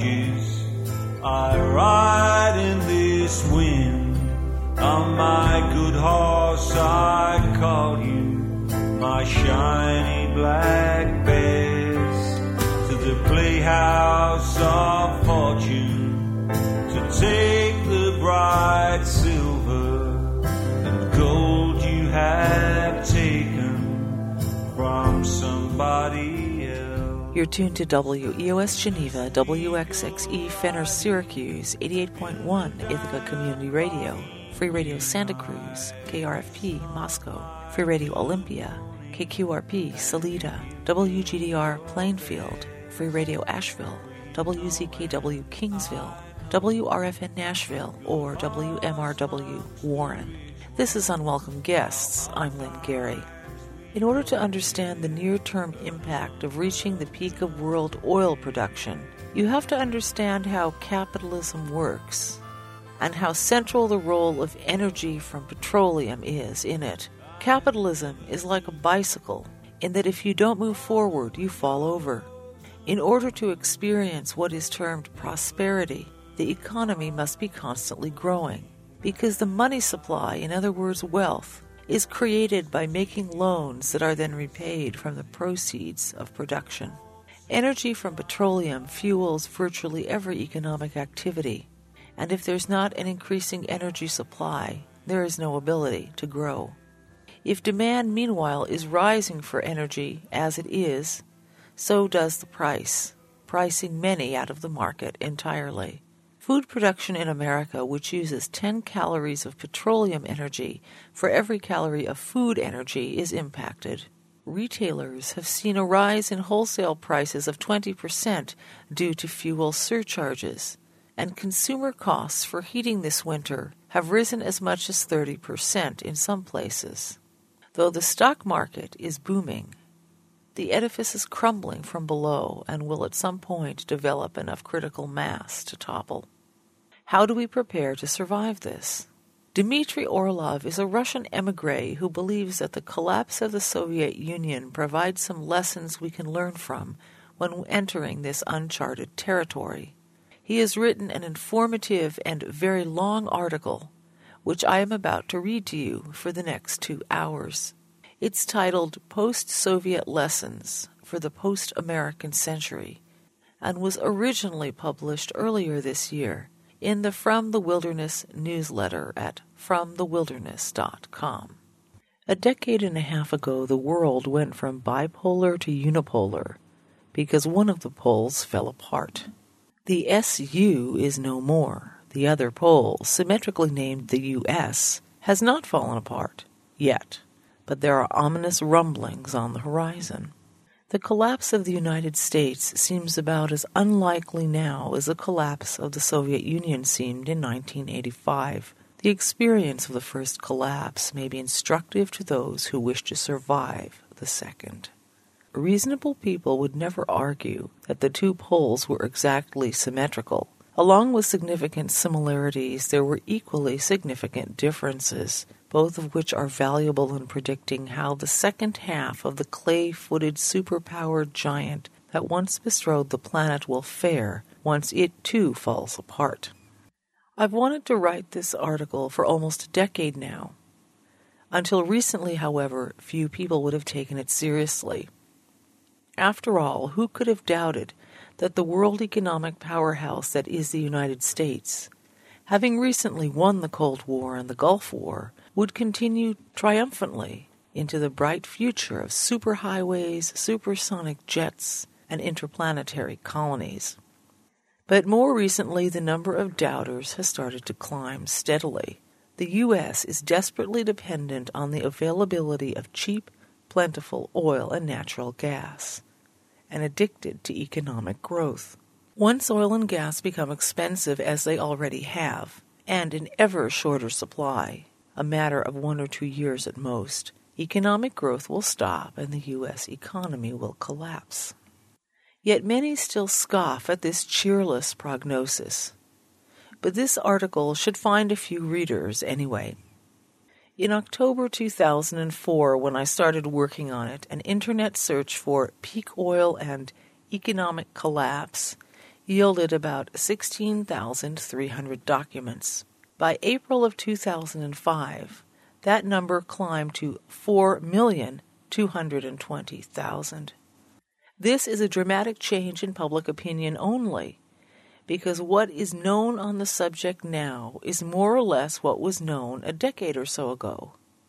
torches. I ride in this wind. On my good horse I call you, my shiny black bears, to the playhouse of fortune, to take the bright silver and gold you have taken from somebody else. You're tuned to WEOS Geneva, WXXE Fenner Syracuse, 88.1 Ithaca Community Radio, Free Radio Santa Cruz, KRFP Moscow, Free Radio Olympia, KQRP Salida, WGDR Plainfield, Free Radio Asheville, WZKW Kingsville, WRFN Nashville, or WMRW Warren. This is Unwelcome Guests. I'm Lynn Gary. In order to understand the near-term impact of reaching the peak of world oil production, you have to understand how capitalism works and how central the role of energy from petroleum is in it. Capitalism is like a bicycle in that if you don't move forward, you fall over. In order to experience what is termed prosperity, the economy must be constantly growing, because the money supply, in other words wealth, is created by making loans that are then repaid from the proceeds of production. Energy from petroleum fuels virtually every economic activity, and if there's not an increasing energy supply, there is no ability to grow. If demand, meanwhile, is rising for energy as it is, so does the price, pricing many out of the market entirely. Food production in America, which uses 10 calories of petroleum energy for every calorie of food energy, is impacted. Retailers have seen a rise in wholesale prices of 20% due to fuel surcharges, and consumer costs for heating this winter have risen as much as 30% in some places. Though the stock market is booming, the edifice is crumbling from below and will at some point develop enough critical mass to topple. How do we prepare to survive this? Dmitry Orlov is a Russian émigré who believes that the collapse of the Soviet Union provides some lessons we can learn from when entering this uncharted territory. He has written an informative and very long article, which I am about to read to you for the next 2 hours. It's titled Post-Soviet Lessons for the Post-American Century, and was originally published earlier this year in the From the Wilderness newsletter at fromthewilderness.com. A decade and a half ago, the world went from bipolar to unipolar because one of the poles fell apart. The SU is no more. The other pole, symmetrically named the US, has not fallen apart yet, but there are ominous rumblings on the horizon. The collapse of the United States seems about as unlikely now as the collapse of the Soviet Union seemed in 1985. The experience of the first collapse may be instructive to those who wish to survive the second. Reasonable people would never argue that the two poles were exactly symmetrical. Along with significant similarities, there were equally significant differences, both of which are valuable in predicting how the second half of the clay-footed superpowered giant that once bestrode the planet will fare once it too falls apart. I've wanted to write this article for almost a decade now. Until recently, however, few people would have taken it seriously. After all, who could have doubted that the world economic powerhouse that is the United States, having recently won the Cold War and the Gulf War, would continue triumphantly into the bright future of superhighways, supersonic jets, and interplanetary colonies. But more recently, the number of doubters has started to climb steadily. The U.S. is desperately dependent on the availability of cheap, plentiful oil and natural gas, and addicted to economic growth. Once oil and gas become expensive, as they already have, and in ever shorter supply, a matter of 1 or 2 years at most, economic growth will stop and the U.S. economy will collapse. Yet many still scoff at this cheerless prognosis. But this article should find a few readers anyway. In October 2004, when I started working on it, an internet search for peak oil and economic collapse yielded about 16,300 documents. By April of 2005, that number climbed to 4,220,000. This is a dramatic change in public opinion only, because what is known on the subject now is more or less what was known a decade or so ago,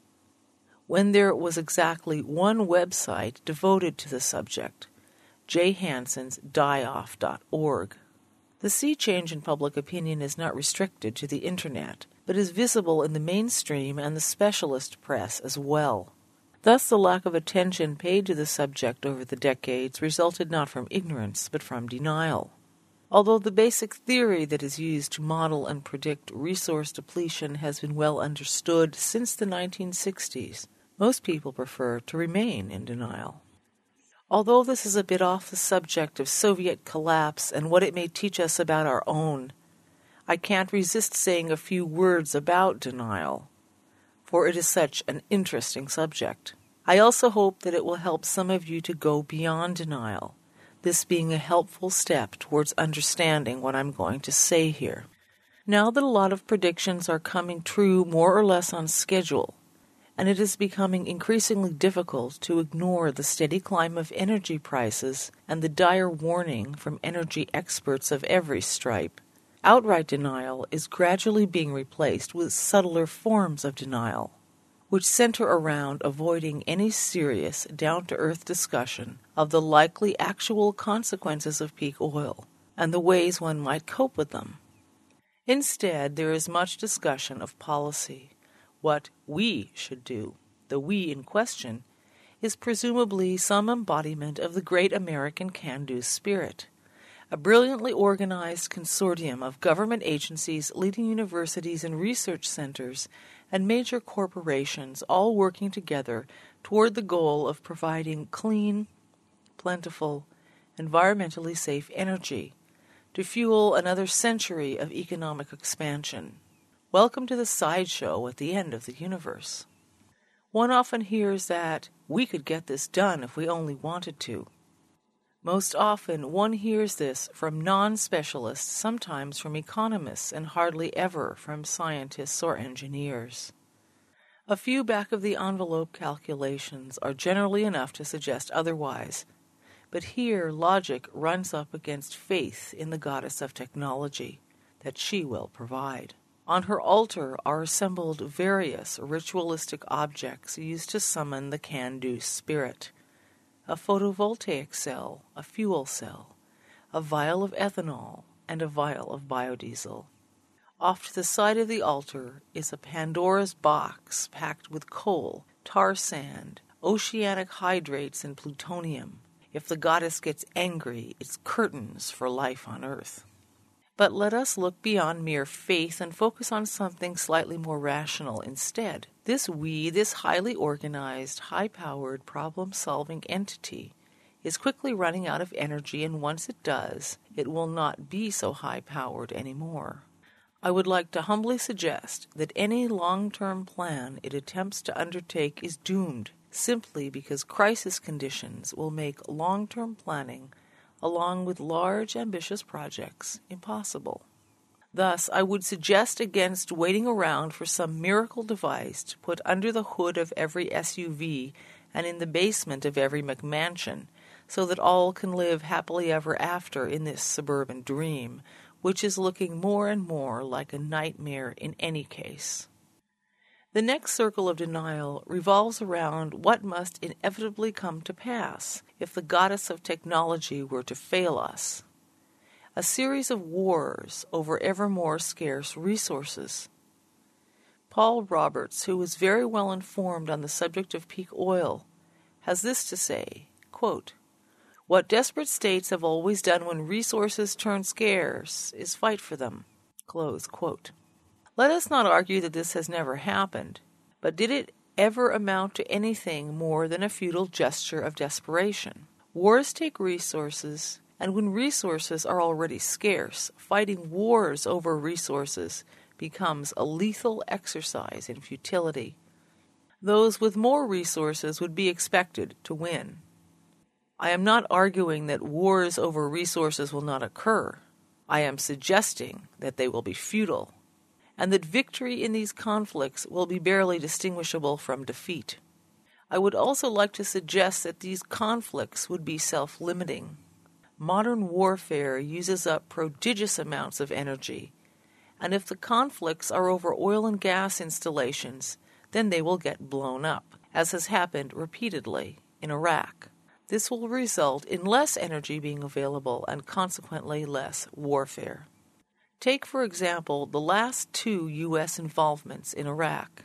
when there was exactly one website devoted to the subject, Jay Hanson's dieoff.org. The sea change in public opinion is not restricted to the Internet, but is visible in the mainstream and the specialist press as well. Thus, the lack of attention paid to the subject over the decades resulted not from ignorance, but from denial. Although the basic theory that is used to model and predict resource depletion has been well understood since the 1960s, most people prefer to remain in denial. Although this is a bit off the subject of Soviet collapse and what it may teach us about our own, I can't resist saying a few words about denial, for it is such an interesting subject. I also hope that it will help some of you to go beyond denial, this being a helpful step towards understanding what I'm going to say here. Now that a lot of predictions are coming true more or less on schedule, and it is becoming increasingly difficult to ignore the steady climb of energy prices and the dire warning from energy experts of every stripe, outright denial is gradually being replaced with subtler forms of denial, which center around avoiding any serious, down-to-earth discussion of the likely actual consequences of peak oil and the ways one might cope with them. Instead, there is much discussion of policy. What we should do, the we in question, is presumably some embodiment of the great American can-do spirit. A brilliantly organized consortium of government agencies, leading universities and research centers, and major corporations all working together toward the goal of providing clean, plentiful, environmentally safe energy to fuel another century of economic expansion. Welcome to the sideshow at the end of the universe. One often hears that we could get this done if we only wanted to. Most often one hears this from non-specialists, sometimes from economists, and hardly ever from scientists or engineers. A few back-of-the-envelope calculations are generally enough to suggest otherwise, but here logic runs up against faith in the goddess of technology, that she will provide. On her altar are assembled various ritualistic objects used to summon the can-do spirit. A photovoltaic cell, a fuel cell, a vial of ethanol, and a vial of biodiesel. Off to the side of the altar is a Pandora's box packed with coal, tar sand, oceanic hydrates, and plutonium. If the goddess gets angry, it's curtains for life on Earth. But let us look beyond mere faith and focus on something slightly more rational instead. This highly organized, high-powered, problem-solving entity is quickly running out of energy, and once it does, it will not be so high-powered anymore. I would like to humbly suggest that any long-term plan it attempts to undertake is doomed, simply because crisis conditions will make long-term planning along with large, ambitious projects, impossible. Thus, I would suggest against waiting around for some miracle device to put under the hood of every SUV and in the basement of every McMansion, so that all can live happily ever after in this suburban dream, which is looking more and more like a nightmare in any case. The next circle of denial revolves around what must inevitably come to pass if the goddess of technology were to fail us. A series of wars over ever more scarce resources. Paul Roberts, who is very well informed on the subject of peak oil, has this to say, quote, "What desperate states have always done when resources turn scarce is fight for them." Close quote. Let us not argue that this has never happened, but did it ever amount to anything more than a futile gesture of desperation? Wars take resources, and when resources are already scarce, fighting wars over resources becomes a lethal exercise in futility. Those with more resources would be expected to win. I am not arguing that wars over resources will not occur. I am suggesting that they will be futile, and that victory in these conflicts will be barely distinguishable from defeat. I would also like to suggest that these conflicts would be self-limiting. Modern warfare uses up prodigious amounts of energy, and if the conflicts are over oil and gas installations, then they will get blown up, as has happened repeatedly in Iraq. This will result in less energy being available and consequently less warfare. Take, for example, the last 2 U.S. involvements in Iraq.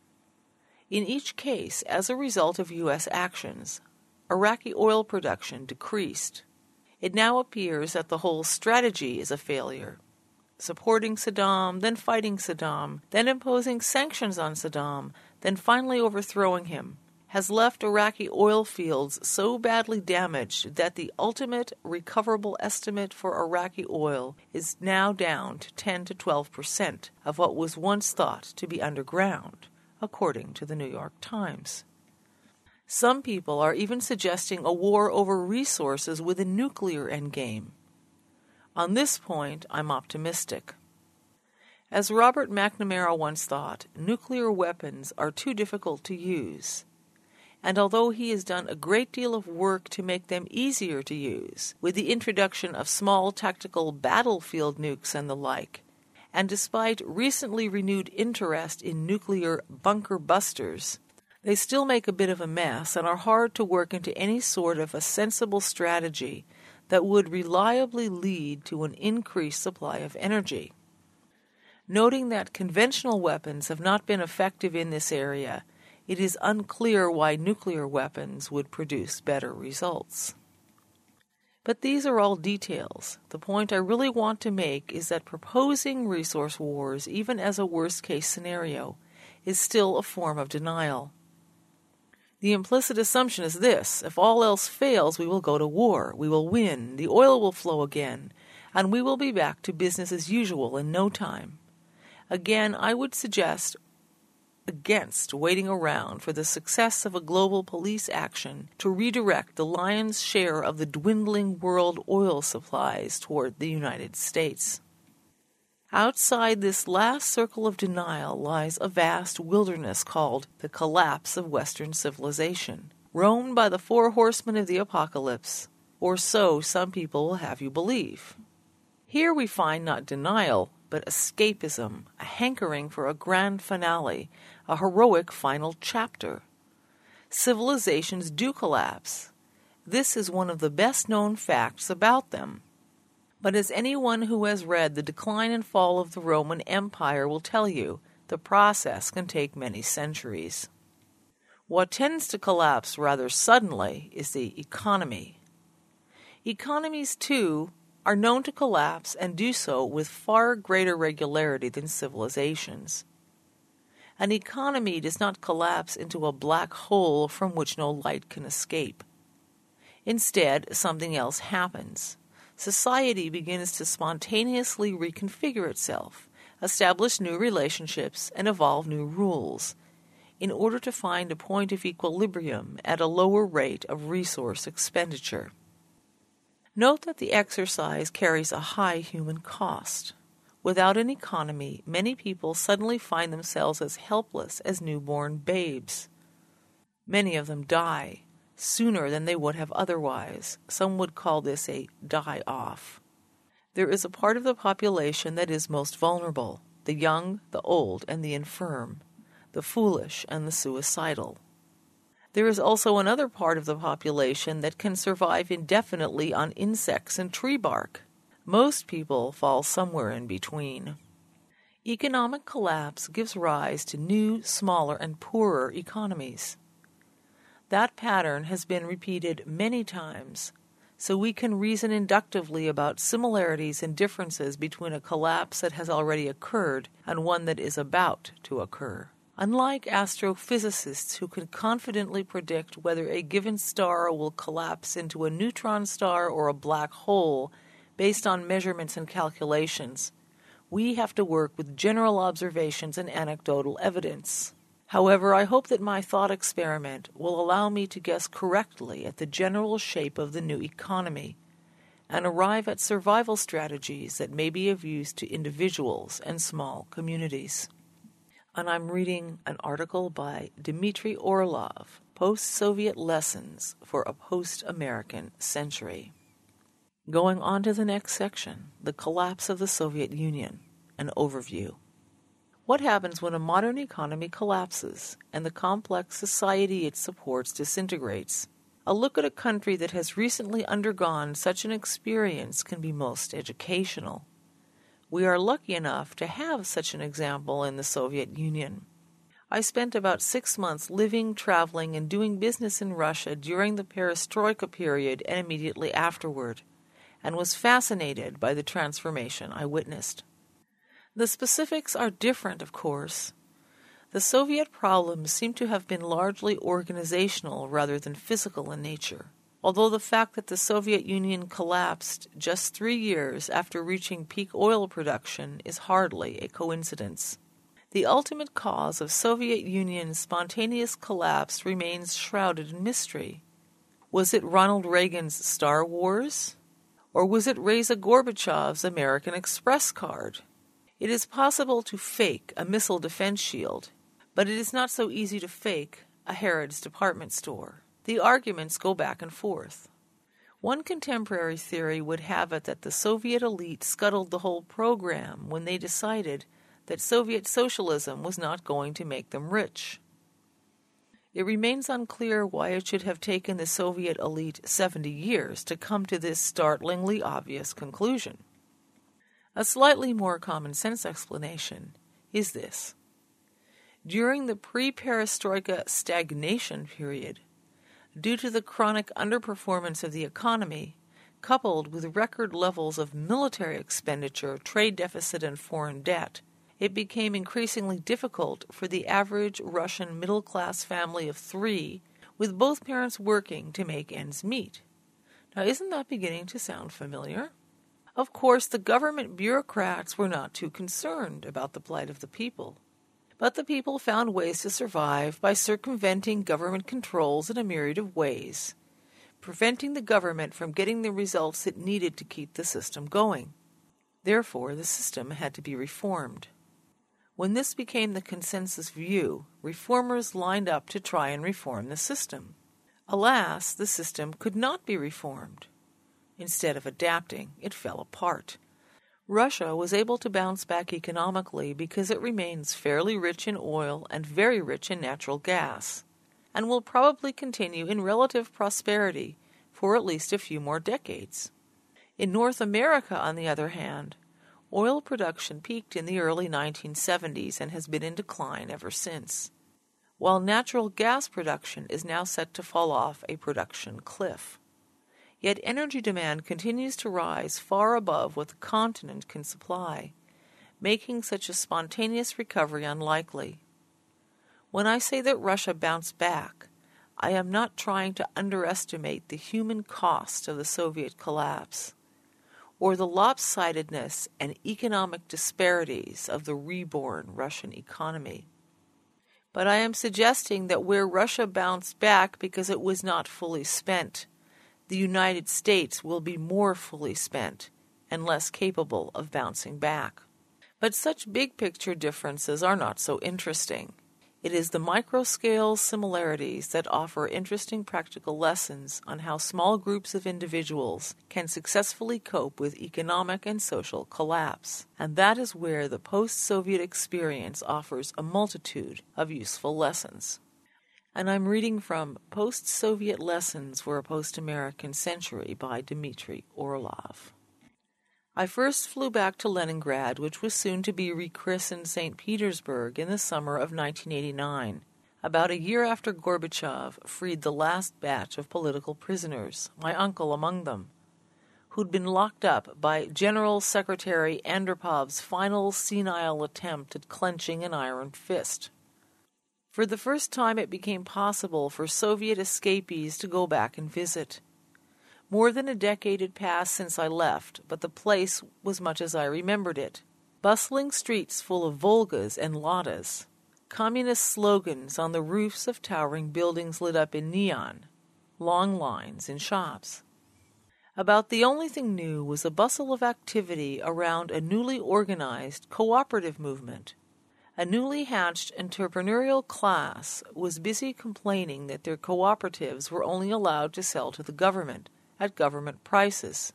In each case, as a result of U.S. actions, Iraqi oil production decreased. It now appears that the whole strategy is a failure. Supporting Saddam, then fighting Saddam, then imposing sanctions on Saddam, then finally overthrowing him, has left Iraqi oil fields so badly damaged that the ultimate recoverable estimate for Iraqi oil is now down to 10 to 12% of what was once thought to be underground, according to the New York Times. Some people are even suggesting a war over resources with a nuclear endgame. On this point, I'm optimistic. As Robert McNamara once thought, nuclear weapons are too difficult to use. And although he has done a great deal of work to make them easier to use, with the introduction of small tactical battlefield nukes and the like, and despite recently renewed interest in nuclear bunker busters, they still make a bit of a mess and are hard to work into any sort of a sensible strategy that would reliably lead to an increased supply of energy. Noting that conventional weapons have not been effective in this area, it is unclear why nuclear weapons would produce better results. But these are all details. The point I really want to make is that proposing resource wars, even as a worst-case scenario, is still a form of denial. The implicit assumption is this: if all else fails, we will go to war, we will win, the oil will flow again, and we will be back to business as usual in no time. Again, I would suggest against waiting around for the success of a global police action to redirect the lion's share of the dwindling world oil supplies toward the United States. Outside this last circle of denial lies a vast wilderness called the collapse of Western civilization, roamed by the 4 horsemen of the apocalypse, or so some people will have you believe. Here we find not denial, but escapism, a hankering for a grand finale, a heroic final chapter. Civilizations do collapse. This is one of the best-known facts about them. But as anyone who has read The Decline and Fall of the Roman Empire will tell you, the process can take many centuries. What tends to collapse rather suddenly is the economy. Economies, too, are known to collapse and do so with far greater regularity than civilizations. An economy does not collapse into a black hole from which no light can escape. Instead, something else happens. Society begins to spontaneously reconfigure itself, establish new relationships, and evolve new rules, in order to find a point of equilibrium at a lower rate of resource expenditure. Note that the exercise carries a high human cost. Without an economy, many people suddenly find themselves as helpless as newborn babes. Many of them die sooner than they would have otherwise. Some would call this a die-off. There is a part of the population that is most vulnerable: the young, the old, and the infirm, the foolish and the suicidal. There is also another part of the population that can survive indefinitely on insects and tree bark. Most people fall somewhere in between. Economic collapse gives rise to new, smaller, and poorer economies. That pattern has been repeated many times, so we can reason inductively about similarities and differences between a collapse that has already occurred and one that is about to occur. Unlike astrophysicists who can confidently predict whether a given star will collapse into a neutron star or a black hole based on measurements and calculations, we have to work with general observations and anecdotal evidence. However, I hope that my thought experiment will allow me to guess correctly at the general shape of the new economy, and arrive at survival strategies that may be of use to individuals and small communities. And I'm reading an article by Dmitry Orlov, Post-Soviet Lessons for a Post-American Century. Going on to the next section, the collapse of the Soviet Union, an overview. What happens when a modern economy collapses and the complex society it supports disintegrates? A look at a country that has recently undergone such an experience can be most educational. We are lucky enough to have such an example in the Soviet Union. I spent about 6 months living, traveling, and doing business in Russia during the perestroika period and immediately afterward, and was fascinated by the transformation I witnessed. The specifics are different, of course. The Soviet problems seem to have been largely organizational rather than physical in nature, although the fact that the Soviet Union collapsed just 3 years after reaching peak oil production is hardly a coincidence. The ultimate cause of Soviet Union's spontaneous collapse remains shrouded in mystery. Was it Ronald Reagan's Star Wars? Or was it Reza Gorbachev's American Express card? It is possible to fake a missile defense shield, but it is not so easy to fake a Harrods department store. The arguments go back and forth. One contemporary theory would have it that the Soviet elite scuttled the whole program when they decided that Soviet socialism was not going to make them rich. It remains unclear why it should have taken the Soviet elite 70 years to come to this startlingly obvious conclusion. A slightly more common-sense explanation is this. During the pre-perestroika stagnation period, due to the chronic underperformance of the economy, coupled with record levels of military expenditure, trade deficit, and foreign debt, it became increasingly difficult for the average Russian middle-class family of 3, with both parents working, to make ends meet. Now, isn't that beginning to sound familiar? Of course, the government bureaucrats were not too concerned about the plight of the people. But the people found ways to survive by circumventing government controls in a myriad of ways, preventing the government from getting the results it needed to keep the system going. Therefore, the system had to be reformed. When this became the consensus view, reformers lined up to try and reform the system. Alas, the system could not be reformed. Instead of adapting, it fell apart. Russia was able to bounce back economically because it remains fairly rich in oil and very rich in natural gas, and will probably continue in relative prosperity for at least a few more decades. In North America, on the other hand, oil production peaked in the early 1970s and has been in decline ever since, while natural gas production is now set to fall off a production cliff. Yet energy demand continues to rise far above what the continent can supply, making such a spontaneous recovery unlikely. When I say that Russia bounced back, I am not trying to underestimate the human cost of the Soviet collapse, or the lopsidedness and economic disparities of the reborn Russian economy. But I am suggesting that where Russia bounced back because it was not fully spent, the United States will be more fully spent and less capable of bouncing back. But such big-picture differences are not so interesting. It is the micro-scale similarities that offer interesting practical lessons on how small groups of individuals can successfully cope with economic and social collapse. And that is where the post-Soviet experience offers a multitude of useful lessons. And I'm reading from Post-Soviet Lessons for a Post-American Century by Dmitry Orlov. I first flew back to Leningrad, which was soon to be rechristened St. Petersburg, in the summer of 1989, about a year after Gorbachev freed the last batch of political prisoners, my uncle among them, who'd been locked up by General Secretary Andropov's final senile attempt at clenching an iron fist. For the first time, it became possible for Soviet escapees to go back and visit. More than a decade had passed since I left, but the place was much as I remembered it. Bustling streets full of Volgas and Ladas, communist slogans on the roofs of towering buildings lit up in neon, long lines in shops. About the only thing new was a bustle of activity around a newly organized cooperative movement. A newly hatched entrepreneurial class was busy complaining that their cooperatives were only allowed to sell to the government at government prices,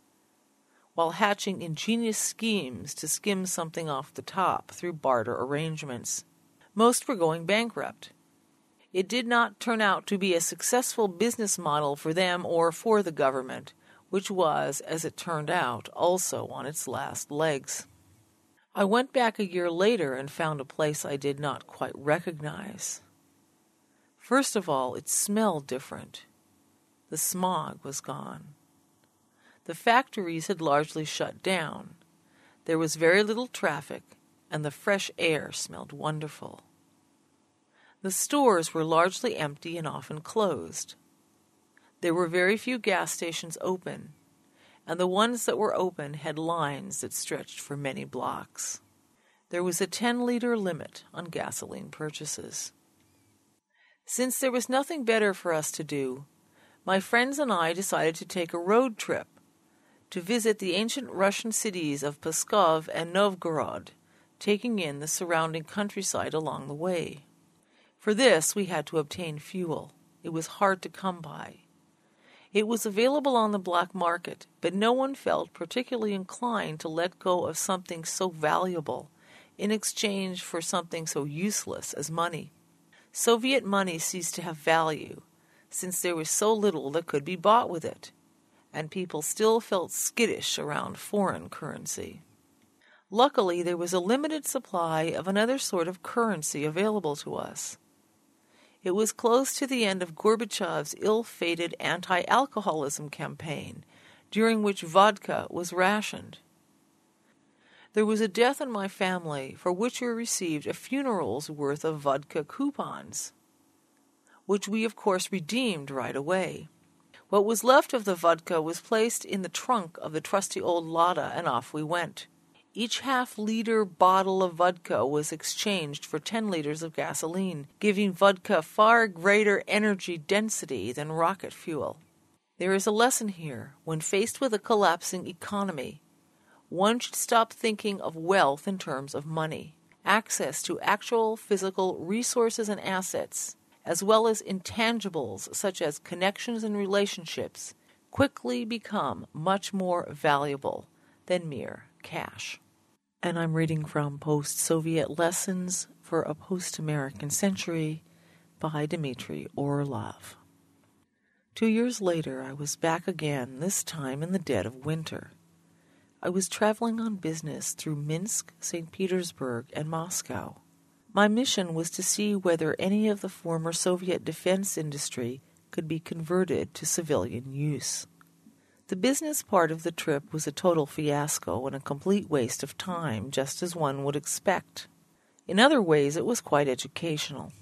while hatching ingenious schemes to skim something off the top through barter arrangements. Most were going bankrupt. It did not turn out to be a successful business model for them or for the government, which was, as it turned out, also on its last legs. I went back a year later and found a place I did not quite recognize. First of all, it smelled different. The smog was gone. The factories had largely shut down. There was very little traffic, and the fresh air smelled wonderful. The stores were largely empty and often closed. There were very few gas stations open, and the ones that were open had lines that stretched for many blocks. There was a 10-liter limit on gasoline purchases. Since there was nothing better for us to do, my friends and I decided to take a road trip to visit the ancient Russian cities of Pskov and Novgorod, taking in the surrounding countryside along the way. For this, we had to obtain fuel. It was hard to come by. It was available on the black market, but no one felt particularly inclined to let go of something so valuable in exchange for something so useless as money. Soviet money ceased to have value, since there was so little that could be bought with it, and people still felt skittish around foreign currency. Luckily, there was a limited supply of another sort of currency available to us. It was close to the end of Gorbachev's ill-fated anti-alcoholism campaign, during which vodka was rationed. There was a death in my family for which we received a funeral's worth of vodka coupons, which we of course redeemed right away. What was left of the vodka was placed in the trunk of the trusty old Lada, and off we went. Each half-liter bottle of vodka was exchanged for 10 liters of gasoline, giving vodka far greater energy density than rocket fuel. There is a lesson here. When faced with a collapsing economy, one should stop thinking of wealth in terms of money. Access to actual physical resources and assets, as well as intangibles such as connections and relationships, quickly become much more valuable than mere cash. And I'm reading from Post-Soviet Lessons for a Post-American Century by Dmitry Orlov. 2 years later, I was back again, this time in the dead of winter. I was traveling on business through Minsk, St. Petersburg, and Moscow. My mission was to see whether any of the former Soviet defense industry could be converted to civilian use. The business part of the trip was a total fiasco and a complete waste of time, just as one would expect. In other ways, it was quite educational.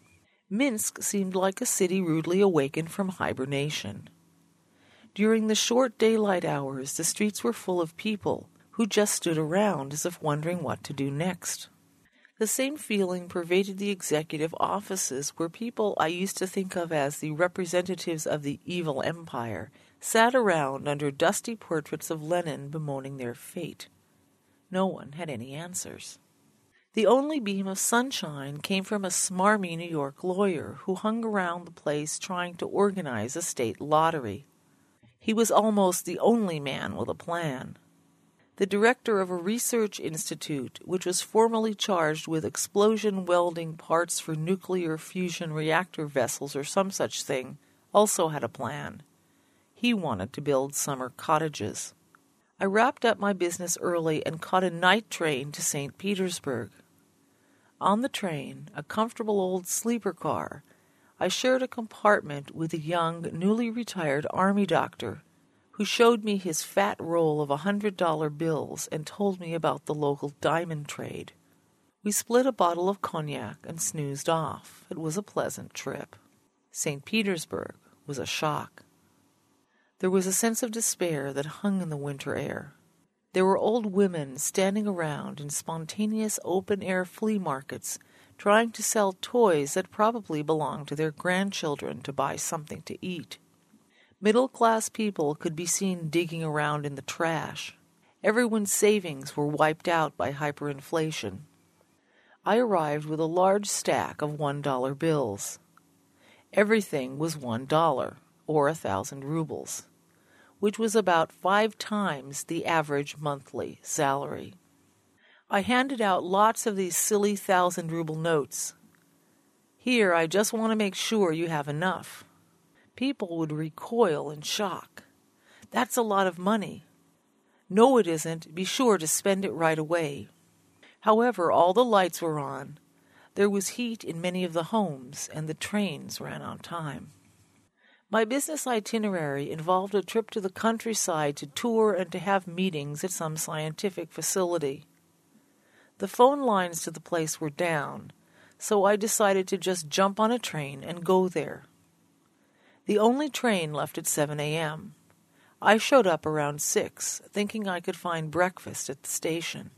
Minsk seemed like a city rudely awakened from hibernation. During the short daylight hours, the streets were full of people who just stood around as if wondering what to do next. The same feeling pervaded the executive offices where people I used to think of as the representatives of the evil empire sat around under dusty portraits of Lenin bemoaning their fate. No one had any answers. The only beam of sunshine came from a smarmy New York lawyer who hung around the place trying to organize a state lottery. He was almost the only man with a plan. The director of a research institute, which was formally charged with explosion welding parts for nuclear fusion reactor vessels or some such thing, also had a plan. He wanted to build summer cottages. I wrapped up my business early and caught a night train to St. Petersburg. On the train, a comfortable old sleeper car, I shared a compartment with a young, newly retired army doctor who showed me his fat roll of $100 bills and told me about the local diamond trade. We split a bottle of cognac and snoozed off. It was a pleasant trip. St. Petersburg was a shock. There was a sense of despair that hung in the winter air. There were old women standing around in spontaneous open-air flea markets trying to sell toys that probably belonged to their grandchildren to buy something to eat. Middle-class people could be seen digging around in the trash. Everyone's savings were wiped out by hyperinflation. I arrived with a large stack of $1 bills. Everything was $1, or 1,000 rubles, which was about 5 times the average monthly salary. I handed out lots of these silly 1,000-ruble notes. Here, I just want to make sure you have enough. People would recoil in shock. That's a lot of money. No, it isn't. Be sure to spend it right away. However, all the lights were on. There was heat in many of the homes, and the trains ran on time. My business itinerary involved a trip to the countryside to tour and to have meetings at some scientific facility. The phone lines to the place were down, so I decided to just jump on a train and go there. The only train left at 7 a.m. I showed up around 6, thinking I could find breakfast at the station.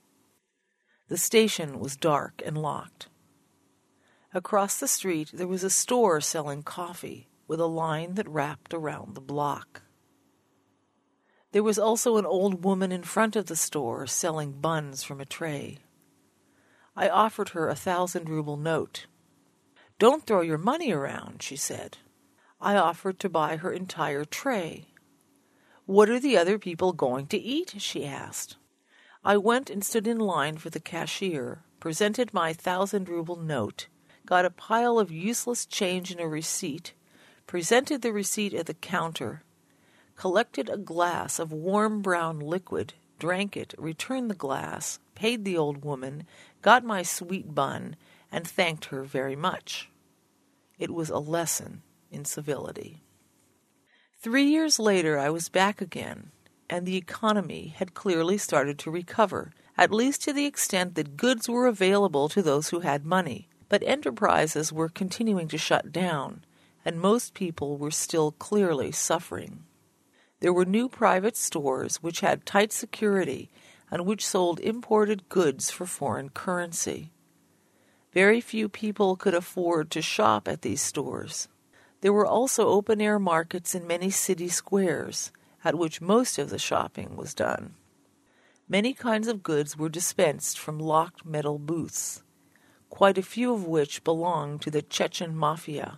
The station was dark and locked. Across the street there was a store selling coffee, with a line that wrapped around the block. There was also an old woman in front of the store selling buns from a tray. I offered her a 1,000-ruble note. "Don't throw your money around," she said. I offered to buy her entire tray. "What are the other people going to eat?" she asked. I went and stood in line for the cashier, presented my 1,000-ruble note, got a pile of useless change in a receipt, presented the receipt at the counter, collected a glass of warm brown liquid, drank it, returned the glass, paid the old woman, got my sweet bun, and thanked her very much. It was a lesson in civility. 3 years later I was back again, and the economy had clearly started to recover, at least to the extent that goods were available to those who had money, but enterprises were continuing to shut down, and most people were still clearly suffering. There were new private stores which had tight security and which sold imported goods for foreign currency. Very few people could afford to shop at these stores. There were also open-air markets in many city squares, at which most of the shopping was done. Many kinds of goods were dispensed from locked metal booths, quite a few of which belonged to the Chechen mafia.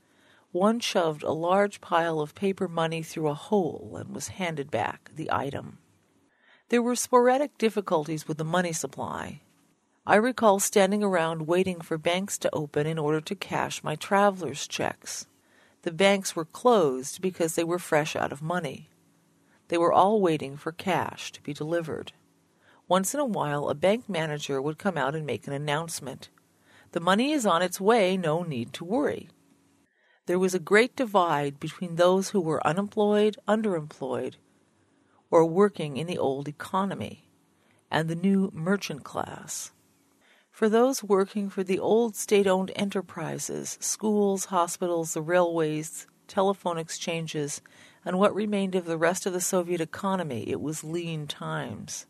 One shoved a large pile of paper money through a hole and was handed back the item. There were sporadic difficulties with the money supply. I recall standing around waiting for banks to open in order to cash my traveler's checks. The banks were closed because they were fresh out of money. They were all waiting for cash to be delivered. Once in a while, a bank manager would come out and make an announcement. "The money is on its way, no need to worry." There was a great divide between those who were unemployed, underemployed, or working in the old economy, and the new merchant class. For those working for the old state-owned enterprises, schools, hospitals, the railways, telephone exchanges, and what remained of the rest of the Soviet economy, it was lean times.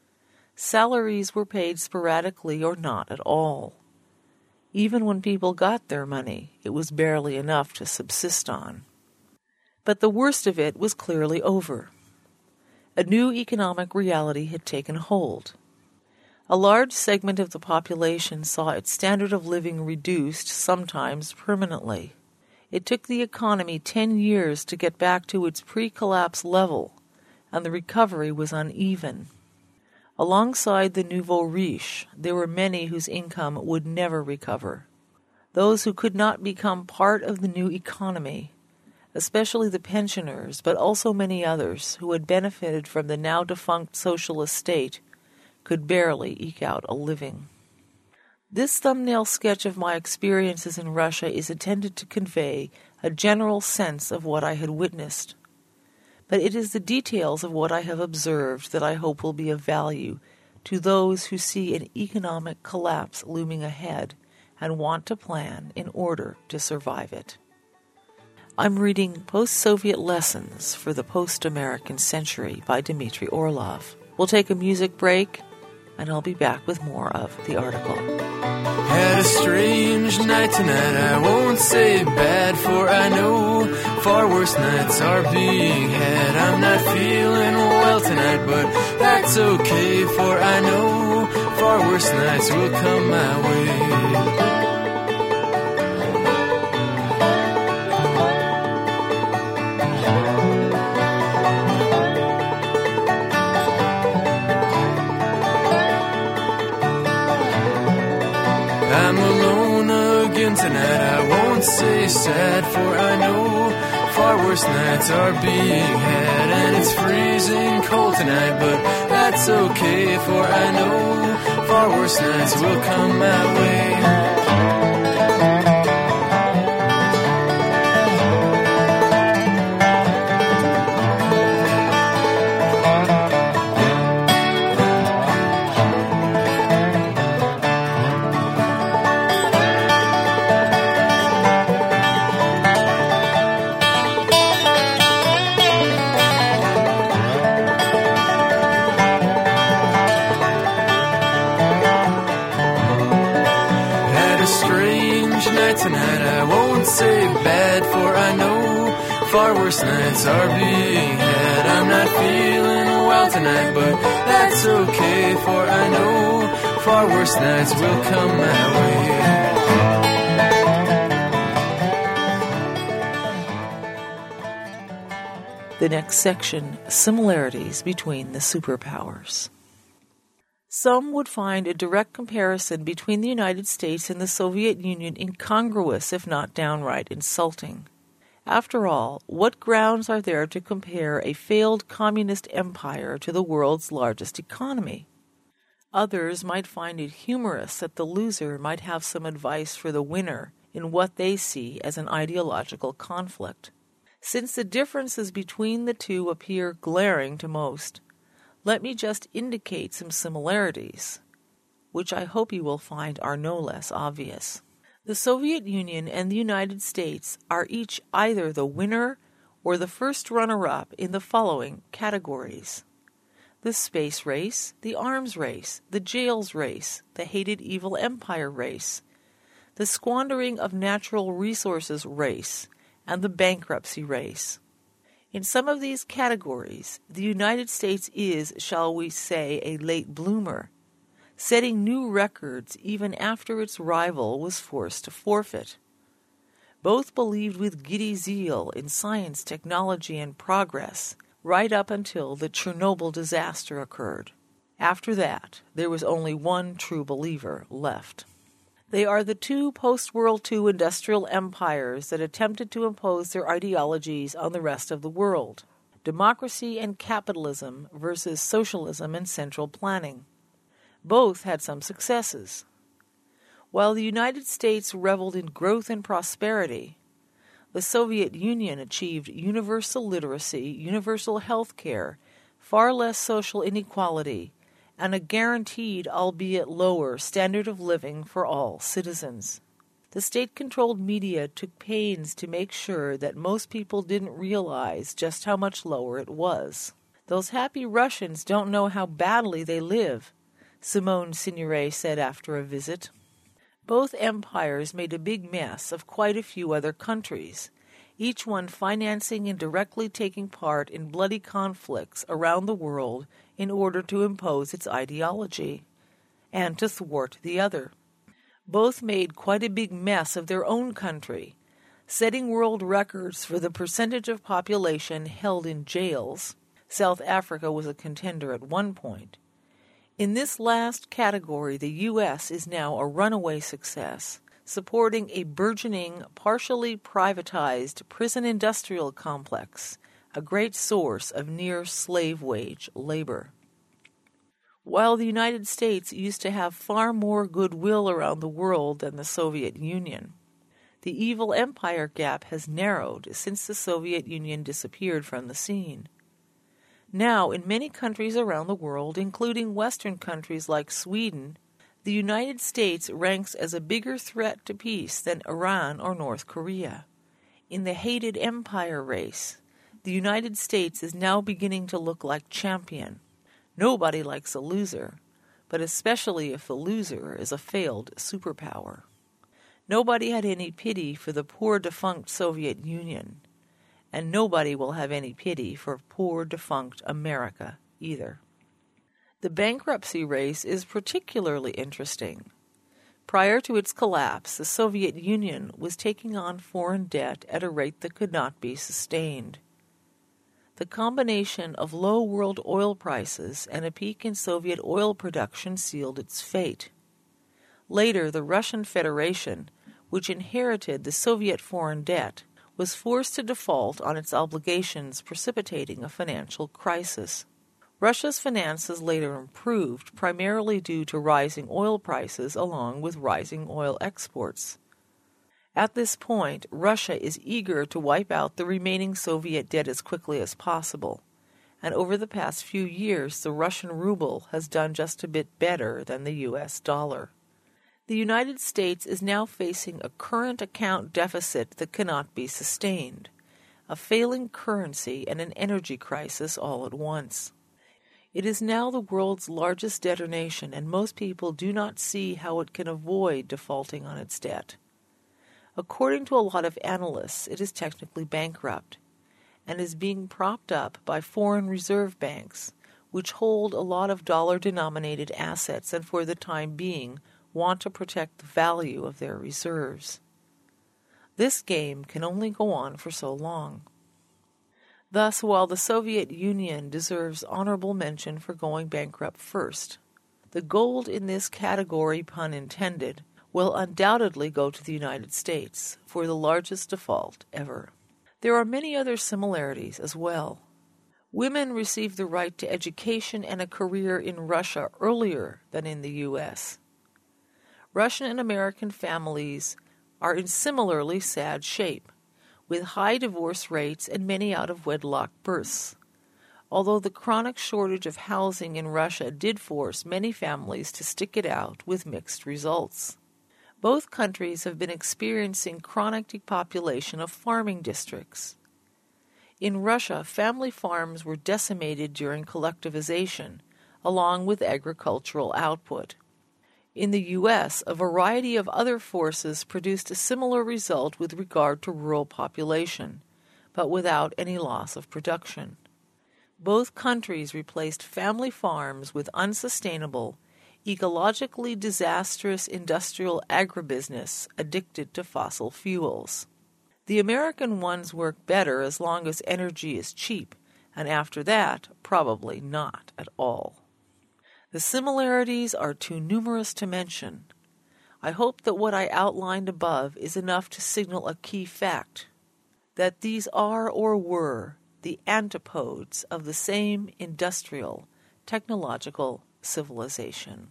Salaries were paid sporadically or not at all. Even when people got their money, it was barely enough to subsist on. But the worst of it was clearly over. A new economic reality had taken hold. A large segment of the population saw its standard of living reduced, sometimes permanently. It took the economy 10 years to get back to its pre-collapse level, and the recovery was uneven. Alongside the nouveau riche, there were many whose income would never recover. Those who could not become part of the new economy, especially the pensioners, but also many others who had benefited from the now-defunct socialist state, could barely eke out a living. This thumbnail sketch of my experiences in Russia is intended to convey a general sense of what I had witnessed. But it is the details of what I have observed that I hope will be of value to those who see an economic collapse looming ahead and want to plan in order to survive it. I'm reading Post-Soviet Lessons for the Post-American Century by Dmitry Orlov. We'll take a music break, and I'll be back with more of the article. Had a strange night tonight, I won't say bad, for I know far worse nights are being had. I'm not feeling well tonight, but that's okay, for I know far worse nights will come my way. I'm alone again tonight, I won't say sad, for I know far worse nights are being had. And it's freezing cold tonight, but that's okay, for I know far worse nights will come my way. Tonight I won't say bad, for I know far worse nights are being had. I'm not feeling well tonight, but that's okay, for I know far worse nights will come my way. The next section, similarities between the superpowers. Some would find a direct comparison between the United States and the Soviet Union incongruous, if not downright insulting. After all, what grounds are there to compare a failed communist empire to the world's largest economy? Others might find it humorous that the loser might have some advice for the winner in what they see as an ideological conflict. Since the differences between the two appear glaring to most, let me just indicate some similarities, which I hope you will find are no less obvious. The Soviet Union and the United States are each either the winner or the first runner-up in the following categories: the space race, the arms race, the jails race, the hated evil empire race, the squandering of natural resources race, and the bankruptcy race. In some of these categories, the United States is, shall we say, a late bloomer, setting new records even after its rival was forced to forfeit. Both believed with giddy zeal in science, technology, and progress, right up until the Chernobyl disaster occurred. After that, there was only one true believer left. They are the two post-World II industrial empires that attempted to impose their ideologies on the rest of the world: democracy and capitalism versus socialism and central planning. Both had some successes. While the United States reveled in growth and prosperity, the Soviet Union achieved universal literacy, universal health care, far less social inequality, and a guaranteed, albeit lower, standard of living for all citizens. The state-controlled media took pains to make sure that most people didn't realize just how much lower it was. "Those happy Russians don't know how badly they live," Simone Signoret said after a visit. Both empires made a big mess of quite a few other countries, each one financing and directly taking part in bloody conflicts around the world in order to impose its ideology, and to thwart the other. Both made quite a big mess of their own country, setting world records for the percentage of population held in jails. South Africa was a contender at one point. In this last category, the U.S. is now a runaway success, supporting a burgeoning, partially privatized prison industrial complex, a great source of near slave wage labor. While the United States used to have far more goodwill around the world than the Soviet Union, the evil empire gap has narrowed since the Soviet Union disappeared from the scene. Now, in many countries around the world, including Western countries like Sweden, the United States ranks as a bigger threat to peace than Iran or North Korea. In the hated empire race, the United States is now beginning to look like champion. Nobody likes a loser, but especially if the loser is a failed superpower. Nobody had any pity for the poor defunct Soviet Union, and nobody will have any pity for poor defunct America either. The bankruptcy race is particularly interesting. Prior to its collapse, the Soviet Union was taking on foreign debt at a rate that could not be sustained. The combination of low world oil prices and a peak in Soviet oil production sealed its fate. Later, the Russian Federation, which inherited the Soviet foreign debt, was forced to default on its obligations, precipitating a financial crisis. Russia's finances later improved, primarily due to rising oil prices along with rising oil exports. At this point, Russia is eager to wipe out the remaining Soviet debt as quickly as possible, and over the past few years the Russian ruble has done just a bit better than the U.S. dollar. The United States is now facing a current account deficit that cannot be sustained, a failing currency and an energy crisis all at once. It is now the world's largest debtor nation, and most people do not see how it can avoid defaulting on its debt. According to a lot of analysts, it is technically bankrupt and is being propped up by foreign reserve banks, which hold a lot of dollar-denominated assets and for the time being want to protect the value of their reserves. This game can only go on for so long. Thus, while the Soviet Union deserves honorable mention for going bankrupt first, the gold in this category, pun intended, will undoubtedly go to the United States for the largest default ever. There are many other similarities as well. Women received the right to education and a career in Russia earlier than in the U.S. Russian and American families are in similarly sad shape, with high divorce rates and many out-of-wedlock births. Although the chronic shortage of housing in Russia did force many families to stick it out with mixed results. Both countries have been experiencing chronic depopulation of farming districts. In Russia, family farms were decimated during collectivization, along with agricultural output. In the U.S., a variety of other forces produced a similar result with regard to rural population, but without any loss of production. Both countries replaced family farms with unsustainable, ecologically disastrous industrial agribusiness addicted to fossil fuels. The American ones work better as long as energy is cheap, and after that, probably not at all. The similarities are too numerous to mention. I hope that what I outlined above is enough to signal a key fact, that these are or were the antipodes of the same industrial, technological civilization.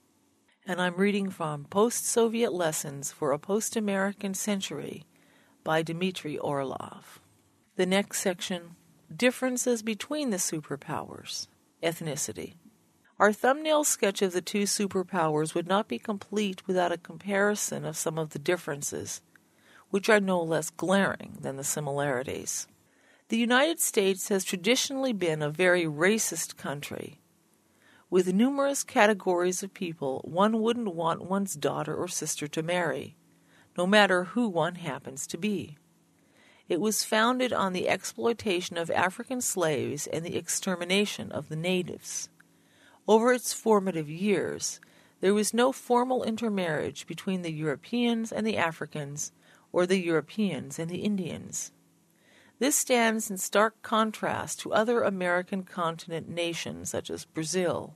And I'm reading from Post-Soviet Lessons for a Post-American Century by Dmitry Orlov. The next section, Differences between the Superpowers, Ethnicity. Our thumbnail sketch of the two superpowers would not be complete without a comparison of some of the differences, which are no less glaring than the similarities. The United States has traditionally been a very racist country. With numerous categories of people one wouldn't want one's daughter or sister to marry, no matter who one happens to be. It was founded on the exploitation of African slaves and the extermination of the natives. Over its formative years, there was no formal intermarriage between the Europeans and the Africans, or the Europeans and the Indians. This stands in stark contrast to other American continent nations such as Brazil.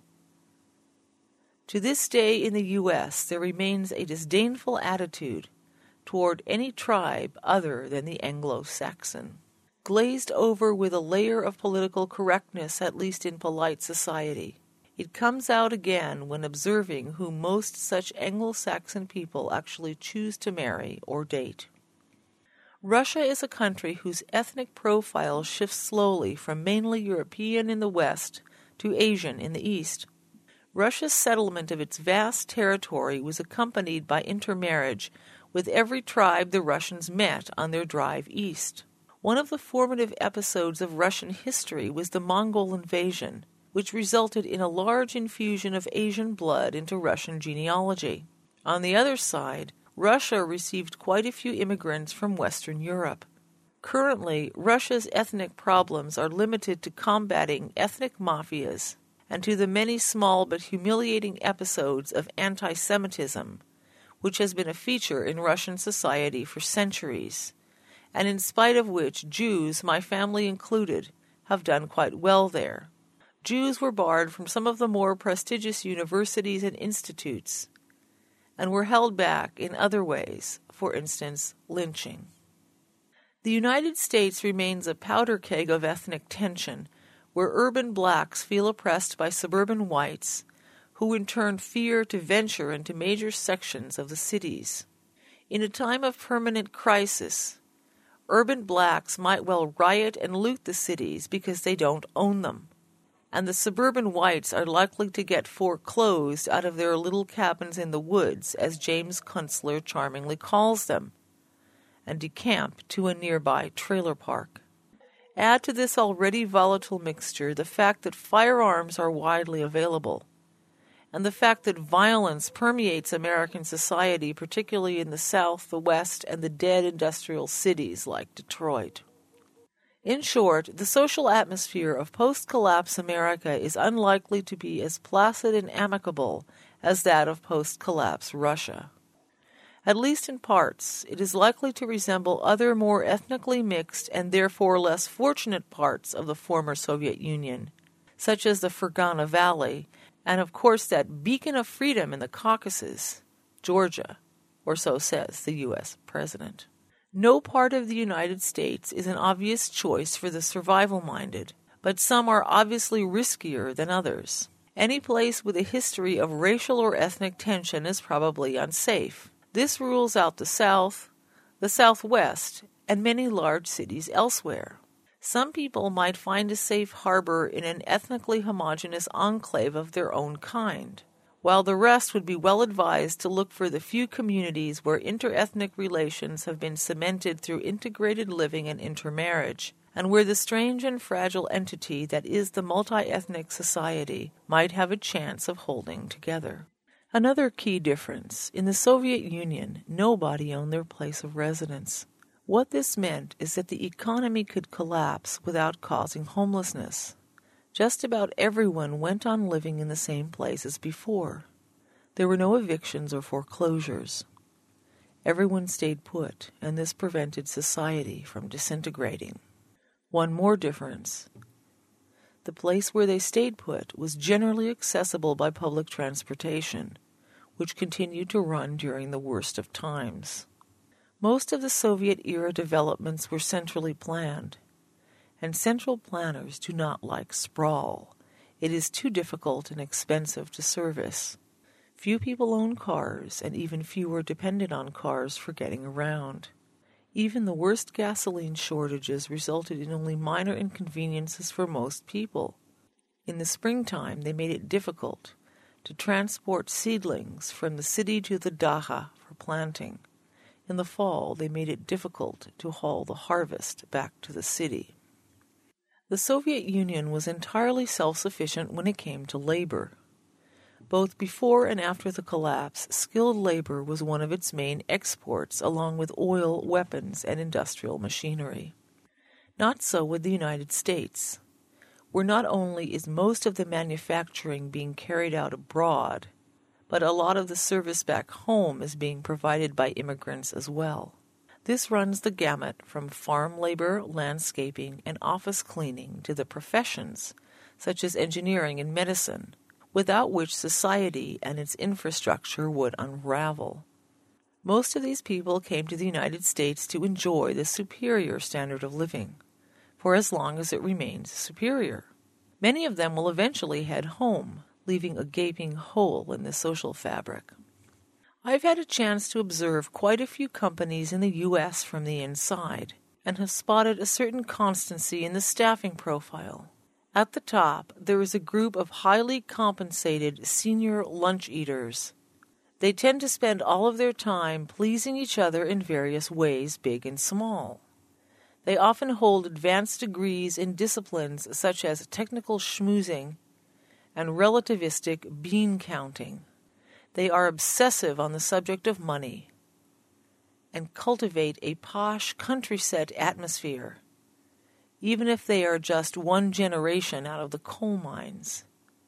To this day in the U.S., there remains a disdainful attitude toward any tribe other than the Anglo-Saxon, glazed over with a layer of political correctness, at least in polite society. It comes out again when observing who most such Anglo-Saxon people actually choose to marry or date. Russia is a country whose ethnic profile shifts slowly from mainly European in the West to Asian in the East. Russia's settlement of its vast territory was accompanied by intermarriage with every tribe the Russians met on their drive east. One of the formative episodes of Russian history was the Mongol invasion, which resulted in a large infusion of Asian blood into Russian genealogy. On the other side, Russia received quite a few immigrants from Western Europe. Currently, Russia's ethnic problems are limited to combating ethnic mafias and to the many small but humiliating episodes of anti-Semitism, which has been a feature in Russian society for centuries, and in spite of which Jews, my family included, have done quite well there. Jews were barred from some of the more prestigious universities and institutes, and were held back in other ways, for instance, lynching. The United States remains a powder keg of ethnic tension, where urban blacks feel oppressed by suburban whites, who in turn fear to venture into major sections of the cities. In a time of permanent crisis, urban blacks might well riot and loot the cities because they don't own them, and the suburban whites are likely to get foreclosed out of their little cabins in the woods, as James Kunstler charmingly calls them, and decamp to a nearby trailer park. Add to this already volatile mixture the fact that firearms are widely available, and the fact that violence permeates American society, particularly in the South, the West, and the dead industrial cities like Detroit. In short, the social atmosphere of post-collapse America is unlikely to be as placid and amicable as that of post-collapse Russia. At least in parts, it is likely to resemble other more ethnically mixed and therefore less fortunate parts of the former Soviet Union, such as the Fergana Valley, and of course that beacon of freedom in the Caucasus, Georgia, or so says the U.S. President. No part of the United States is an obvious choice for the survival-minded, but some are obviously riskier than others. Any place with a history of racial or ethnic tension is probably unsafe. This rules out the South, the Southwest, and many large cities elsewhere. Some people might find a safe harbor in an ethnically homogeneous enclave of their own kind, while the rest would be well advised to look for the few communities where interethnic relations have been cemented through integrated living and intermarriage, and where the strange and fragile entity that is the multi-ethnic society might have a chance of holding together. Another key difference: in the Soviet Union, nobody owned their place of residence. What this meant is that the economy could collapse without causing homelessness. Just about everyone went on living in the same place as before. There were no evictions or foreclosures. Everyone stayed put, and this prevented society from disintegrating. One more difference: the place where they stayed put was generally accessible by public transportation, which continued to run during the worst of times. Most of the Soviet-era developments were centrally planned, and central planners do not like sprawl. It is too difficult and expensive to service. Few people own cars, and even fewer depended on cars for getting around. Even the worst gasoline shortages resulted in only minor inconveniences for most people. In the springtime, they made it difficult to transport seedlings from the city to the Daha for planting. In the fall, they made it difficult to haul the harvest back to the city. The Soviet Union was entirely self-sufficient when it came to labor. Both before and after the collapse, skilled labor was one of its main exports, along with oil, weapons, and industrial machinery. Not so with the United States, where not only is most of the manufacturing being carried out abroad, but a lot of the service back home is being provided by immigrants as well. This runs the gamut from farm labor, landscaping, and office cleaning to the professions, such as engineering and medicine, without which society and its infrastructure would unravel. Most of these people came to the United States to enjoy the superior standard of living, for as long as it remains superior. Many of them will eventually head home, leaving a gaping hole in the social fabric. I've had a chance to observe quite a few companies in the U.S. from the inside, and have spotted a certain constancy in the staffing profile. At the top, there is a group of highly compensated senior lunch eaters. They tend to spend all of their time pleasing each other in various ways, big and small. They often hold advanced degrees in disciplines such as technical schmoozing, and relativistic bean counting. They are obsessive on the subject of money and cultivate a posh country-set atmosphere, even if they are just one generation out of the coal mines.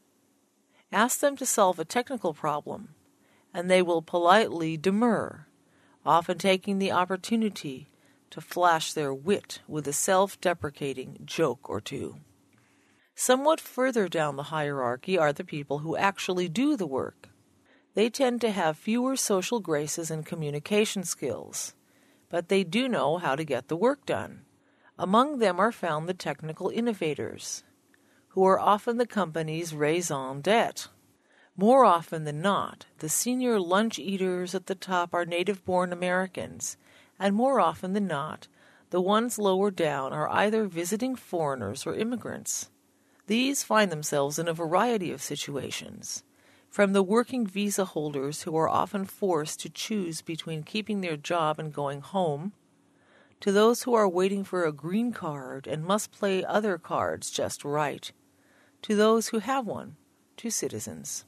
Ask them to solve a technical problem, and they will politely demur, often taking the opportunity to flash their wit with a self-deprecating joke or two. Somewhat further down the hierarchy are the people who actually do the work. They tend to have fewer social graces and communication skills, but they do know how to get the work done. Among them are found the technical innovators, who are often the company's raison d'etre. More often than not, the senior lunch eaters at the top are native-born Americans, and more often than not, the ones lower down are either visiting foreigners or immigrants. These find themselves in a variety of situations, from the working visa holders who are often forced to choose between keeping their job and going home, to those who are waiting for a green card and must play other cards just right, to those who have one, to citizens.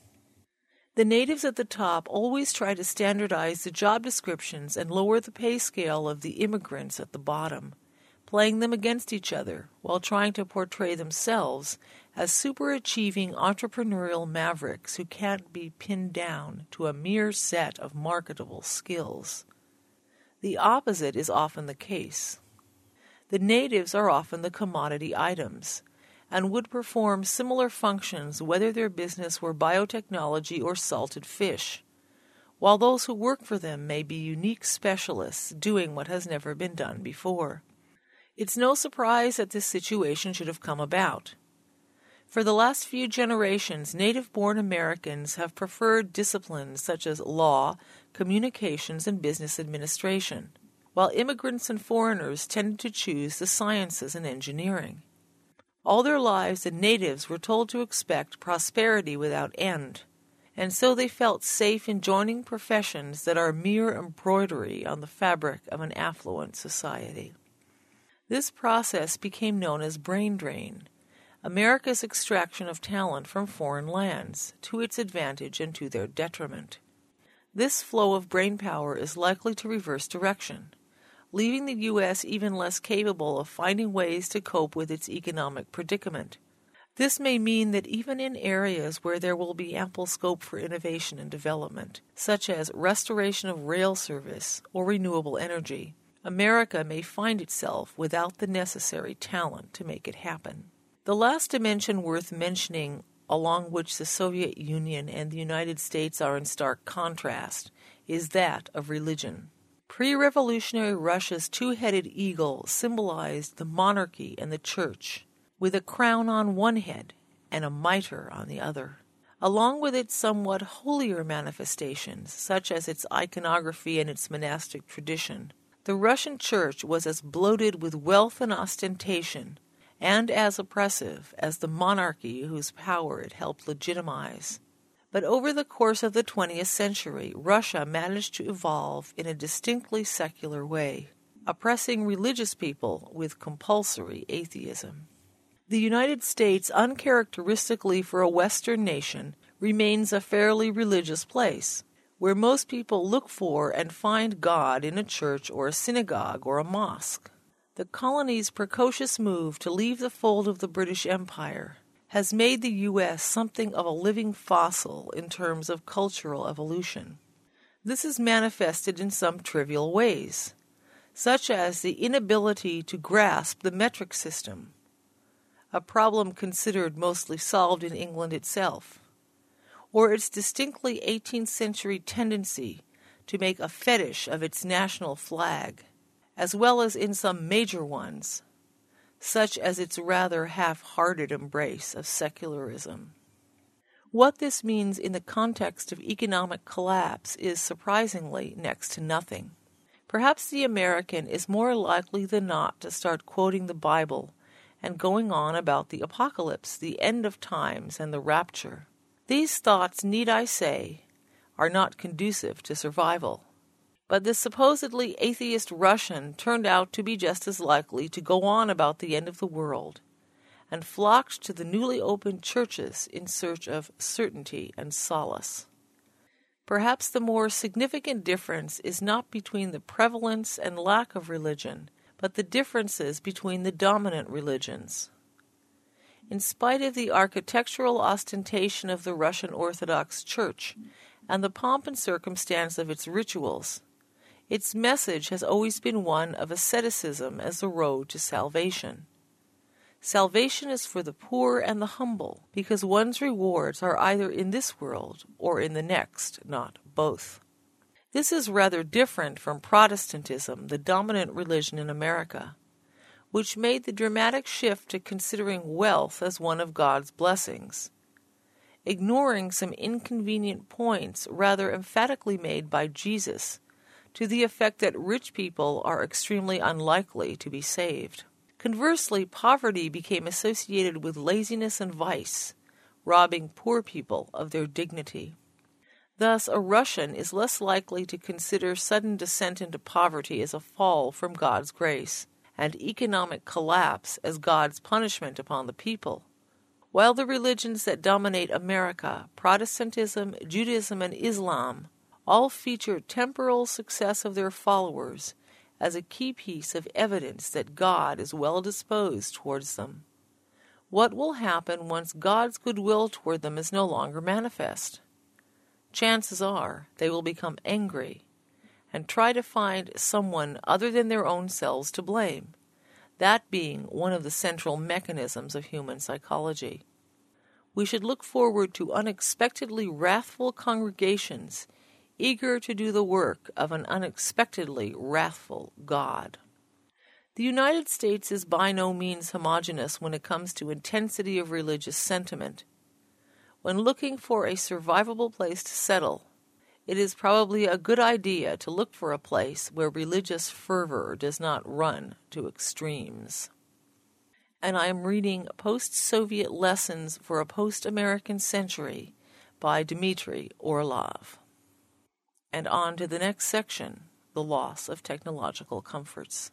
The natives at the top always try to standardize the job descriptions and lower the pay scale of the immigrants at the bottom, playing them against each other while trying to portray themselves as super-achieving entrepreneurial mavericks who can't be pinned down to a mere set of marketable skills. The opposite is often the case. The natives are often the commodity items, and would perform similar functions whether their business were biotechnology or salted fish, while those who work for them may be unique specialists doing what has never been done before. It's no surprise that this situation should have come about. For the last few generations, native-born Americans have preferred disciplines such as law, communications, and business administration, while immigrants and foreigners tended to choose the sciences and engineering. All their lives, the natives were told to expect prosperity without end, and so they felt safe in joining professions that are mere embroidery on the fabric of an affluent society. This process became known as brain drain, America's extraction of talent from foreign lands, to its advantage and to their detriment. This flow of brain power is likely to reverse direction, leaving the U.S. even less capable of finding ways to cope with its economic predicament. This may mean that even in areas where there will be ample scope for innovation and development, such as restoration of rail service or renewable energy, America may find itself without the necessary talent to make it happen. The last dimension worth mentioning, along which the Soviet Union and the United States are in stark contrast, is that of religion. Pre-revolutionary Russia's two-headed eagle symbolized the monarchy and the church, with a crown on one head and a mitre on the other. Along with its somewhat holier manifestations, such as its iconography and its monastic tradition, the Russian church was as bloated with wealth and ostentation, and as oppressive as the monarchy whose power it helped legitimize. But over the course of the 20th century, Russia managed to evolve in a distinctly secular way, oppressing religious people with compulsory atheism. The United States, uncharacteristically for a Western nation, remains a fairly religious place, where most people look for and find God in a church or a synagogue or a mosque. The colony's precocious move to leave the fold of the British Empire has made the U.S. something of a living fossil in terms of cultural evolution. This is manifested in some trivial ways, such as the inability to grasp the metric system, a problem considered mostly solved in England itself, or its distinctly 18th century tendency to make a fetish of its national flag, as well as in some major ones, such as its rather half-hearted embrace of secularism. What this means in the context of economic collapse is surprisingly next to nothing. Perhaps the American is more likely than not to start quoting the Bible and going on about the apocalypse, the end of times, and the rapture. These thoughts, need I say, are not conducive to survival. But the supposedly atheist Russian turned out to be just as likely to go on about the end of the world, and flocked to the newly opened churches in search of certainty and solace. Perhaps the more significant difference is not between the prevalence and lack of religion, but the differences between the dominant religions. In spite of the architectural ostentation of the Russian Orthodox Church and the pomp and circumstance of its rituals, its message has always been one of asceticism as the road to salvation. Salvation is for the poor and the humble, because one's rewards are either in this world or in the next, not both. This is rather different from Protestantism, the dominant religion in America, which made the dramatic shift to considering wealth as one of God's blessings, ignoring some inconvenient points rather emphatically made by Jesus, to the effect that rich people are extremely unlikely to be saved. Conversely, poverty became associated with laziness and vice, robbing poor people of their dignity. Thus, a Russian is less likely to consider sudden descent into poverty as a fall from God's grace, and economic collapse as God's punishment upon the people, while the religions that dominate America, Protestantism, Judaism, and Islam, all feature temporal success of their followers as a key piece of evidence that God is well disposed towards them. What will happen once God's goodwill toward them is no longer manifest? Chances are they will become angry and try to find someone other than their own selves to blame, that being one of the central mechanisms of human psychology. We should look forward to unexpectedly wrathful congregations eager to do the work of an unexpectedly wrathful God. The United States is by no means homogeneous when it comes to intensity of religious sentiment. When looking for a survivable place to settle, it is probably a good idea to look for a place where religious fervor does not run to extremes. And I am reading Post-Soviet Lessons for a Post-American Century by Dmitry Orlov. And on to the next section, the loss of technological comforts.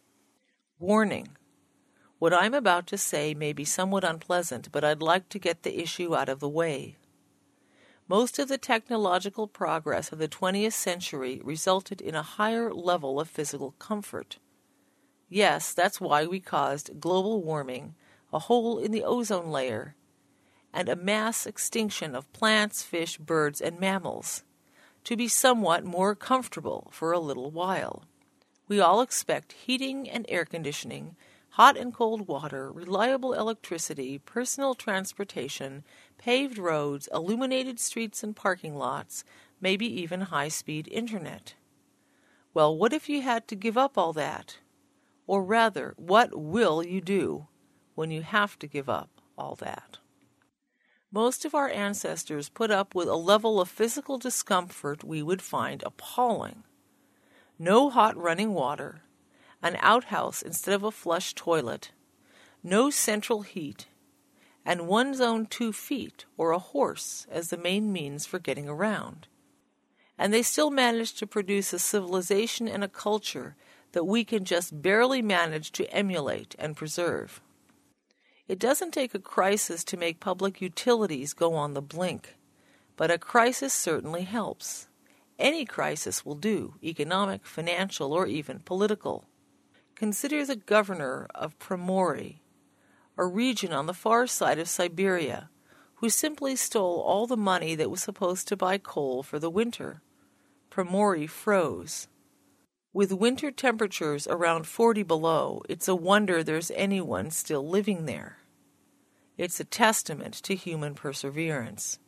Warning. What I'm about to say may be somewhat unpleasant, but I'd like to get the issue out of the way. Most of the technological progress of the 20th century resulted in a higher level of physical comfort. Yes, that's why we caused global warming, a hole in the ozone layer, and a mass extinction of plants, fish, birds, and mammals, to be somewhat more comfortable for a little while. We all expect heating and air conditioning, hot and cold water, reliable electricity, personal transportation, paved roads, illuminated streets and parking lots, maybe even high-speed internet. Well, what if you had to give up all that? Or rather, what will you do when you have to give up all that? Most of our ancestors put up with a level of physical discomfort we would find appalling. No hot running water, an outhouse instead of a flush toilet, no central heat, and one's own 2 feet or a horse as the main means for getting around. And they still managed to produce a civilization and a culture that we can just barely manage to emulate and preserve. It doesn't take a crisis to make public utilities go on the blink, but a crisis certainly helps. Any crisis will do, economic, financial, or even political. Consider the governor of Primory, a region on the far side of Siberia, who simply stole all the money that was supposed to buy coal for the winter. Primory froze. With winter temperatures around 40 below, it's a wonder there's anyone still living there. It's a testament to human perseverance.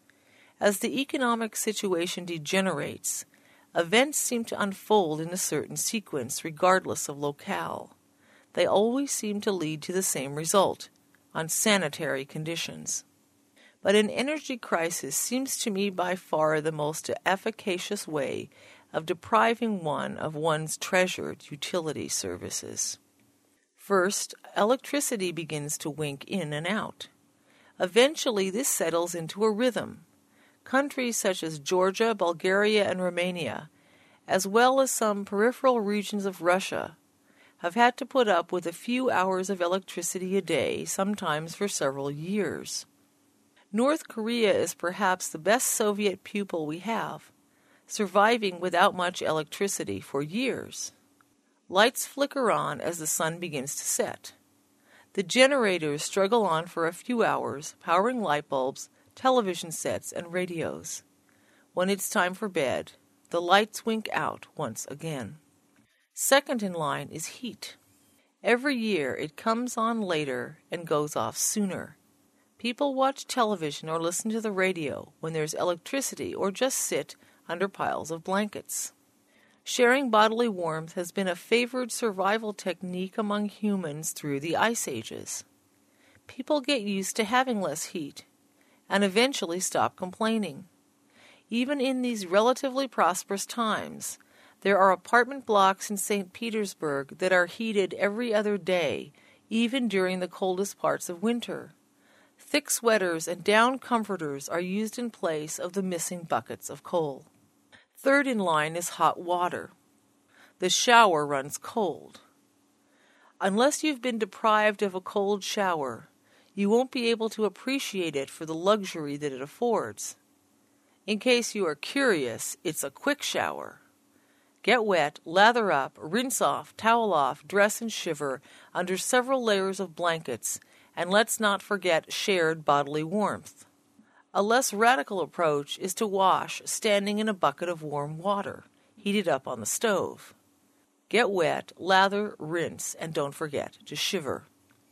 As the economic situation degenerates, events seem to unfold in a certain sequence regardless of locale. They always seem to lead to the same result, unsanitary conditions. But an energy crisis seems to me by far the most efficacious way of depriving one of one's treasured utility services. First, electricity begins to wink in and out. Eventually, this settles into a rhythm. Countries such as Georgia, Bulgaria, and Romania, as well as some peripheral regions of Russia, have had to put up with a few hours of electricity a day, sometimes for several years. North Korea is perhaps the best Soviet pupil we have, surviving without much electricity for years. Lights flicker on as the sun begins to set. The generators struggle on for a few hours, powering light bulbs, television sets, and radios. When it's time for bed, the lights wink out once again. Second in line is heat. Every year it comes on later and goes off sooner. People watch television or listen to the radio when there's electricity or just sit under piles of blankets. Sharing bodily warmth has been a favored survival technique among humans through the ice ages. People get used to having less heat and eventually stop complaining. Even in these relatively prosperous times, there are apartment blocks in St. Petersburg that are heated every other day, even during the coldest parts of winter. Thick sweaters and down comforters are used in place of the missing buckets of coal. Third in line is hot water. The shower runs cold. Unless you've been deprived of a cold shower, you won't be able to appreciate it for the luxury that it affords. In case you are curious, it's a quick shower. Get wet, lather up, rinse off, towel off, dress and shiver under several layers of blankets, and let's not forget shared bodily warmth. A less radical approach is to wash standing in a bucket of warm water, heated up on the stove. Get wet, lather, rinse, and don't forget to shiver.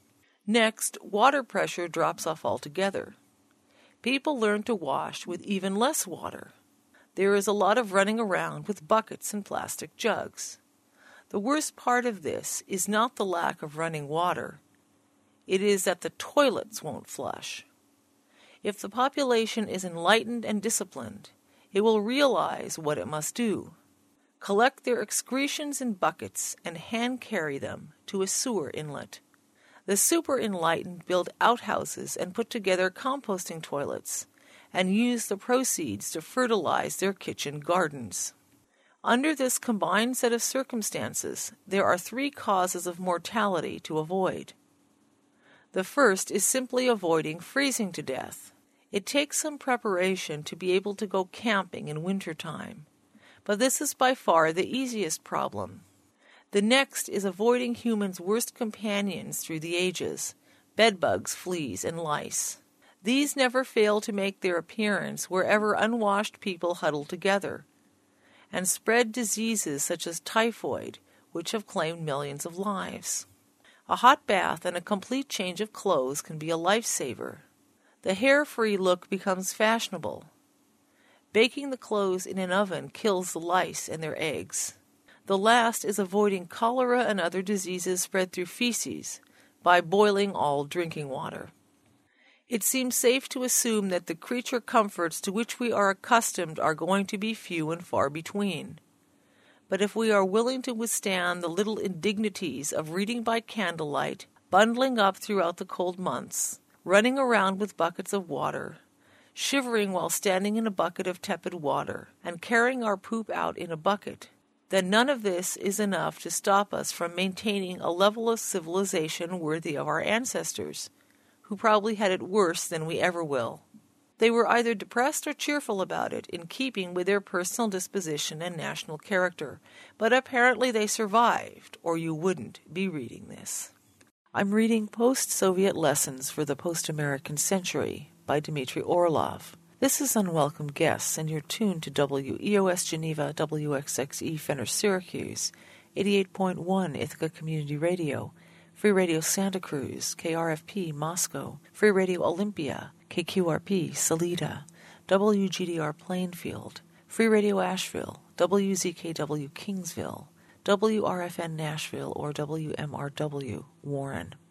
Next, water pressure drops off altogether. People learn to wash with even less water. There is a lot of running around with buckets and plastic jugs. The worst part of this is not the lack of running water. It is that the toilets won't flush. If the population is enlightened and disciplined, it will realize what it must do. Collect their excretions in buckets and hand carry them to a sewer inlet. The super-enlightened build outhouses and put together composting toilets, and use the proceeds to fertilize their kitchen gardens. Under this combined set of circumstances, there are 3 causes of mortality to avoid. The first is simply avoiding freezing to death. It takes some preparation to be able to go camping in wintertime, but this is by far the easiest problem. The next is avoiding humans' worst companions through the ages, bedbugs, fleas, and lice. These never fail to make their appearance wherever unwashed people huddle together, and spread diseases such as typhoid, which have claimed millions of lives. A hot bath and a complete change of clothes can be a lifesaver. The hair-free look becomes fashionable. Baking the clothes in an oven kills the lice and their eggs. The last is avoiding cholera and other diseases spread through feces by boiling all drinking water. It seems safe to assume that the creature comforts to which we are accustomed are going to be few and far between. But if we are willing to withstand the little indignities of reading by candlelight, bundling up throughout the cold months, running around with buckets of water, shivering while standing in a bucket of tepid water, and carrying our poop out in a bucket, then none of this is enough to stop us from maintaining a level of civilization worthy of our ancestors, who probably had it worse than we ever will. They were either depressed or cheerful about it, in keeping with their personal disposition and national character, but apparently they survived, or you wouldn't be reading this. I'm reading Post-Soviet Lessons for the Post-American Century by Dmitry Orlov. This is Unwelcome Guests, and you're tuned to WEOS Geneva, WXXE Fenner Syracuse, 88.1 Ithaca Community Radio, Free Radio Santa Cruz, KRFP Moscow, Free Radio Olympia, KQRP Salida, WGDR Plainfield, Free Radio Asheville, WZKW Kingsville, WRFN Nashville, or WMRW Warren.